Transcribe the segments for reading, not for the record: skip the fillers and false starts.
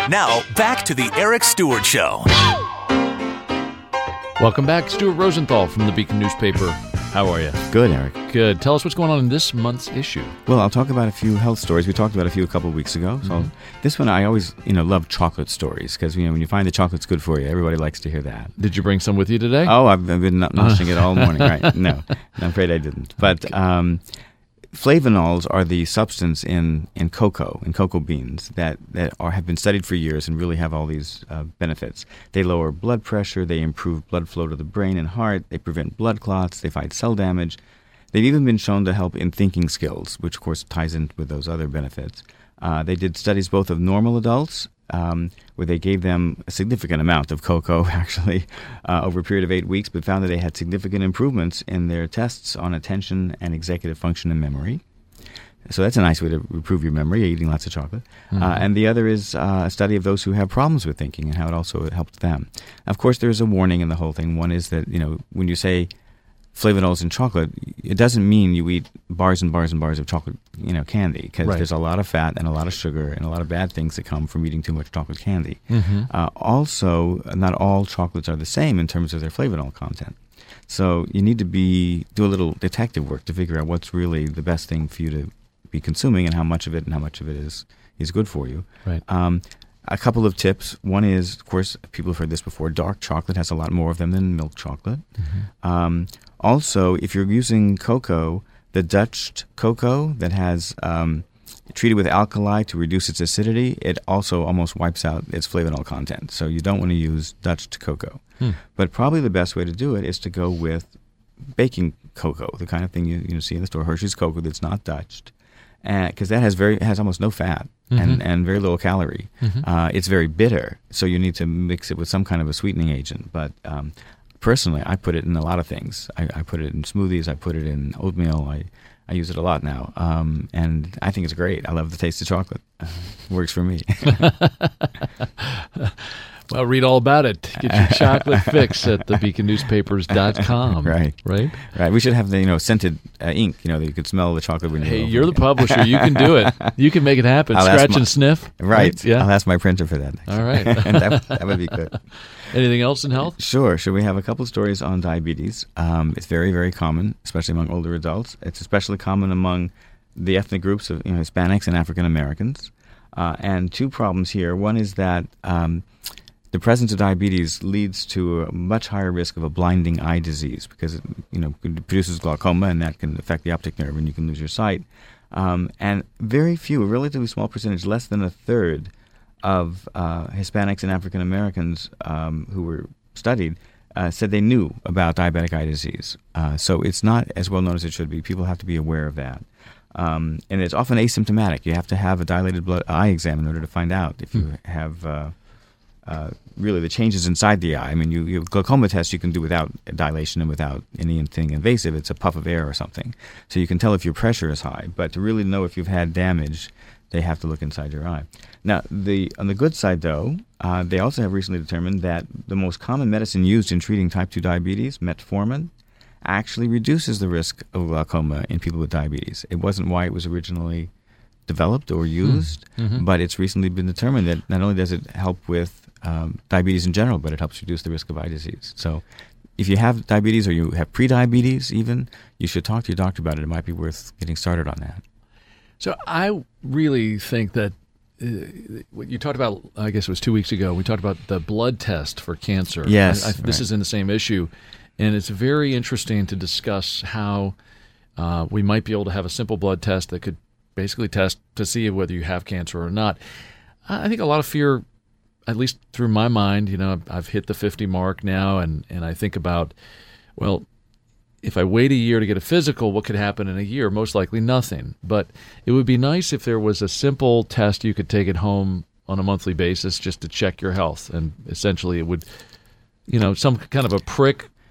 Now, back to the Eric Stewart Show. Welcome back. Stuart Rosenthal from the Beacon newspaper. How are you? Good, Eric. Good. Tell us what's going on in this month's issue. Well, I'll talk about a few health stories. We talked about a few a couple of weeks ago. So this one, I always, love chocolate stories because, when you find the chocolate's good for you, everybody likes to hear that. Did you bring some with you today? Oh, I've been munching it all morning. Right? No, I'm afraid I didn't. But flavonols are the substance in cocoa beans that have been studied for years and really have all these benefits. They lower blood pressure, they improve blood flow to the brain and heart, they prevent blood clots, they fight cell damage. They've even been shown to help in thinking skills, which of course ties in with those other benefits. They did studies both of normal adults, where they gave them a significant amount of cocoa, actually, over a period of 8 weeks, but found that they had significant improvements in their tests on attention and executive function and memory. So that's a nice way to improve your memory, eating lots of chocolate. And the other is a study of those who have problems with thinking and how it also helped them. Of course, there's a warning in the whole thing. One is that, when you say flavonols in chocolate, it doesn't mean you eat bars and bars and bars of chocolate, candy, because there's a lot of fat and a lot of sugar and a lot of bad things that come from eating too much chocolate candy. Also, not all chocolates are the same in terms of their flavanol content. So you need to do a little detective work to figure out what's really the best thing for you to be consuming and how much of it is good for you. Right. A couple of tips. One is, of course, people have heard this before, dark chocolate has a lot more of them than milk chocolate. Also, if you're using cocoa, the Dutch cocoa that has treated with alkali to reduce its acidity, it also almost wipes out its flavanol content. So you don't want to use Dutch cocoa. But probably the best way to do it is to go with baking cocoa, the kind of thing you see in the store, Hershey's cocoa that's not Dutched, because that has almost no fat and very little calorie. It's very bitter, so you need to mix it with some kind of a sweetening agent. But personally, I put it in a lot of things. I put it in smoothies. I put it in oatmeal. I use it a lot now, and I think it's great. I love the taste of chocolate. Works for me. Well, read all about it. Get your chocolate fix at thebeaconnewspapers.com. Right. We should have the scented ink. That you could smell the chocolate when you're the publisher. You can do it. You can make it happen. Scratch and sniff. Right. Yeah. I'll ask my printer for that. All right. And that would be good. Anything else in health? Sure. We have a couple of stories on diabetes. It's very, very common, especially among older adults. It's especially common among the ethnic groups of Hispanics and African Americans. And two problems here. One is that the presence of diabetes leads to a much higher risk of a blinding eye disease because it produces glaucoma, and that can affect the optic nerve, and you can lose your sight. And very few, a relatively small percentage, less than a third of Hispanics and African Americans who were studied said they knew about diabetic eye disease. So it's not as well known as it should be. People have to be aware of that. And it's often asymptomatic. You have to have a dilated eye exam in order to find out if you have really the changes inside the eye. I mean, you glaucoma test you can do without dilation and without anything invasive. It's a puff of air or something. So you can tell if your pressure is high. But to really know if you've had damage, they have to look inside your eye. Now, on the good side, though, they also have recently determined that the most common medicine used in treating type 2 diabetes, metformin, actually reduces the risk of glaucoma in people with diabetes. It wasn't why it was originally developed or used, but it's recently been determined that not only does it help with diabetes in general, but it helps reduce the risk of eye disease. So if you have diabetes or you have prediabetes even, you should talk to your doctor about it. It might be worth getting started on that. So I really think that what you talked about, I guess it was 2 weeks ago, we talked about the blood test for cancer. Yes. This is in the same issue. And it's very interesting to discuss how we might be able to have a simple blood test that could basically test to see whether you have cancer or not. I think a lot of fear, at least through my mind, I've hit the 50 mark now, and I think about, well, if I wait a year to get a physical, what could happen in a year? Most likely nothing. But it would be nice if there was a simple test you could take at home on a monthly basis just to check your health. And essentially it would, some kind of a prick that would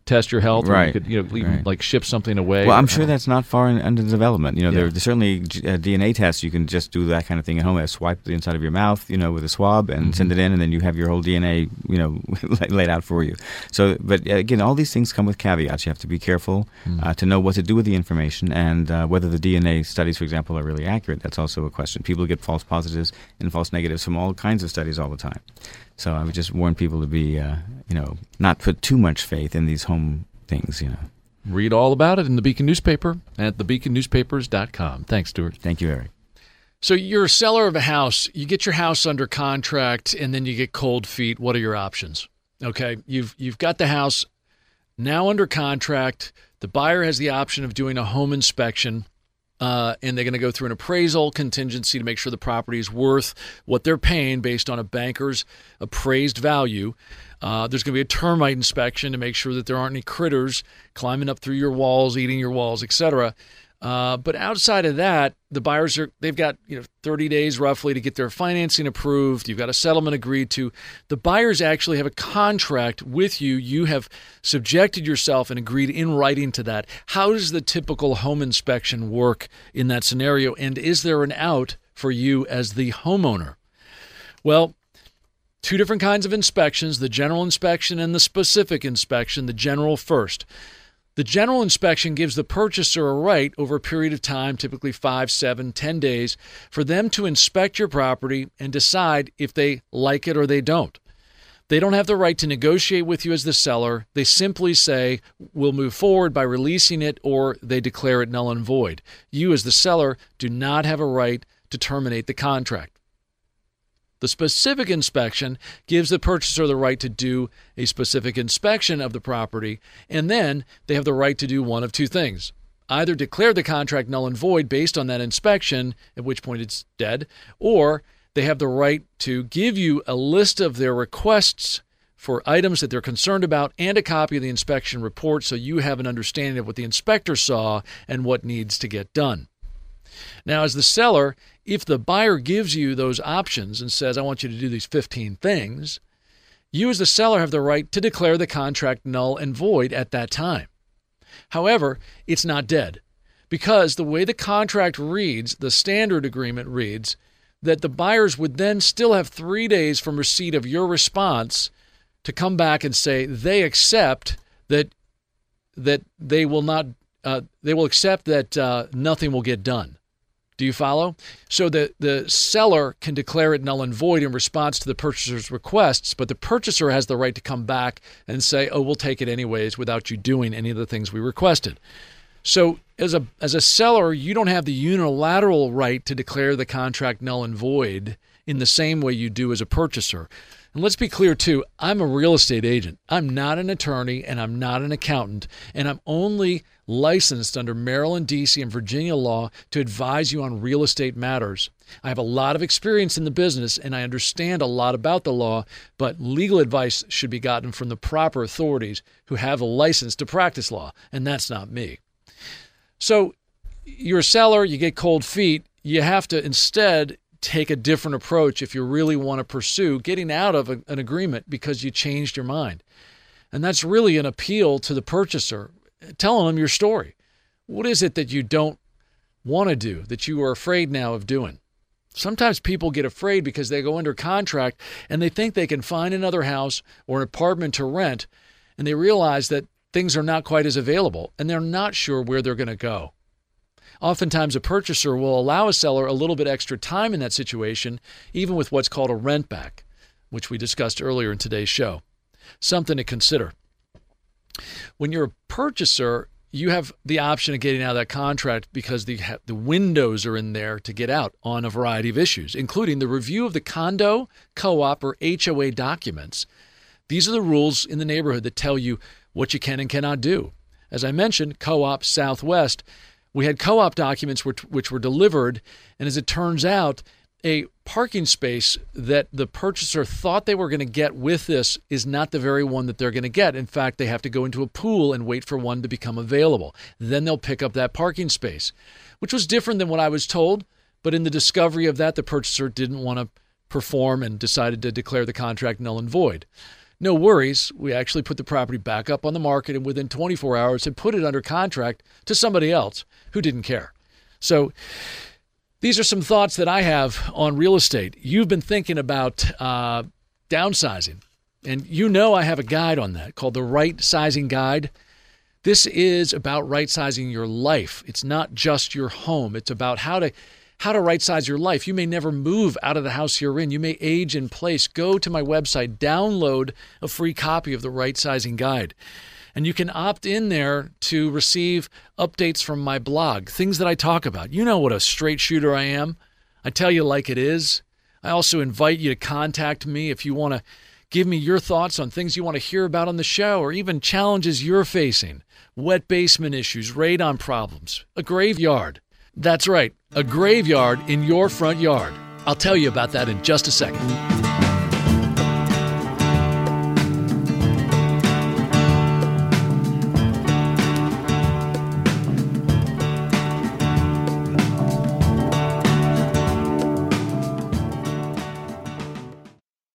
test your health, or Right. you could even like ship something away. Well, I'm sure that's not far under development. Yeah. There's certainly DNA tests. You can just do that kind of thing at home. Swipe the inside of your mouth, with a swab and send it in, and then you have your whole DNA, laid out for you. So, but again, all these things come with caveats. You have to be careful to know what to do with the information, and whether the DNA studies, for example, are really accurate. That's also a question. People get false positives and false negatives from all kinds of studies all the time. So I would just warn people to be, not put too much faith in these home things, Read all about it in the Beacon newspaper at thebeaconnewspapers.com. Thanks, Stuart. Thank you, Eric. So you're a seller of a house. You get your house under contract, and then you get cold feet. What are your options? Okay, you've got the house now under contract. The buyer has the option of doing a home inspection. And they're going to go through an appraisal contingency to make sure the property is worth what they're paying based on a banker's appraised value. There's going to be a termite inspection to make sure that there aren't any critters climbing up through your walls, eating your walls, etc. But outside of that, the buyers they've got 30 days roughly to get their financing approved. You've got a settlement agreed to. The buyers actually have a contract with you. You have subjected yourself and agreed in writing to that. How does the typical home inspection work in that scenario? And is there an out for you as the homeowner? Well, two different kinds of inspections, the general inspection and the specific inspection. The general first. The general inspection gives the purchaser a right over a period of time, typically 5, 7, 10 days, for them to inspect your property and decide if they like it or they don't. They don't have the right to negotiate with you as the seller. They simply say, we'll move forward by releasing it, or they declare it null and void. You as the seller do not have a right to terminate the contract. The specific inspection gives the purchaser the right to do a specific inspection of the property, and then they have the right to do one of two things. Either declare the contract null and void based on that inspection, at which point it's dead, or they have the right to give you a list of their requests for items that they're concerned about and a copy of the inspection report so you have an understanding of what the inspector saw and what needs to get done. Now, as the seller, if the buyer gives you those options and says, I want you to do these 15 things, you as the seller have the right to declare the contract null and void at that time. However, it's not dead, because the way the contract reads, the standard agreement reads, that the buyers would then still have 3 days from receipt of your response to come back and say they accept that they will not, they will accept that nothing will get done. Do you follow? So the seller can declare it null and void in response to the purchaser's requests, but the purchaser has the right to come back and say, oh, we'll take it anyways without you doing any of the things we requested. So as a seller, you don't have the unilateral right to declare the contract null and void in the same way you do as a purchaser. And let's be clear, too, I'm a real estate agent. I'm not an attorney, and I'm not an accountant, and I'm only licensed under Maryland, D.C., and Virginia law to advise you on real estate matters. I have a lot of experience in the business, and I understand a lot about the law, but legal advice should be gotten from the proper authorities who have a license to practice law, and that's not me. So you're a seller, you get cold feet, you have to instead take a different approach if you really want to pursue getting out of an agreement because you changed your mind. And that's really an appeal to the purchaser, telling them your story. What is it that you don't want to do, that you are afraid now of doing? Sometimes people get afraid because they go under contract and they think they can find another house or an apartment to rent, and they realize that things are not quite as available, and they're not sure where they're going to go. Oftentimes, a purchaser will allow a seller a little bit extra time in that situation, even with what's called a rent back, which we discussed earlier in today's show. Something to consider. When you're a purchaser, you have the option of getting out of that contract because the windows are in there to get out on a variety of issues, including the review of the condo, co-op, or HOA documents. These are the rules in the neighborhood that tell you what you can and cannot do. As I mentioned, Co-op Southwest, we had co-op documents which were delivered, and as it turns out, a parking space that the purchaser thought they were going to get with this is not the very one that they're going to get. In fact, they have to go into a pool and wait for one to become available. Then they'll pick up that parking space, which was different than what I was told. But in the discovery of that, the purchaser didn't want to perform and decided to declare the contract null and void. No worries. We actually put the property back up on the market and within 24 hours had put it under contract to somebody else who didn't care. So these are some thoughts that I have on real estate. You've been thinking about downsizing, and you know I have a guide on that called the Right Sizing Guide. This is about right-sizing your life. It's not just your home. It's about how to right-size your life. You may never move out of the house you're in. You may age in place. Go to my website, download a free copy of the Right Sizing Guide. And you can opt in there to receive updates from my blog, things that I talk about. You know what a straight shooter I am. I tell you like it is. I also invite you to contact me if you want to give me your thoughts on things you want to hear about on the show or even challenges you're facing. Wet basement issues, radon problems, a graveyard. That's right, a graveyard in your front yard. I'll tell you about that in just a second.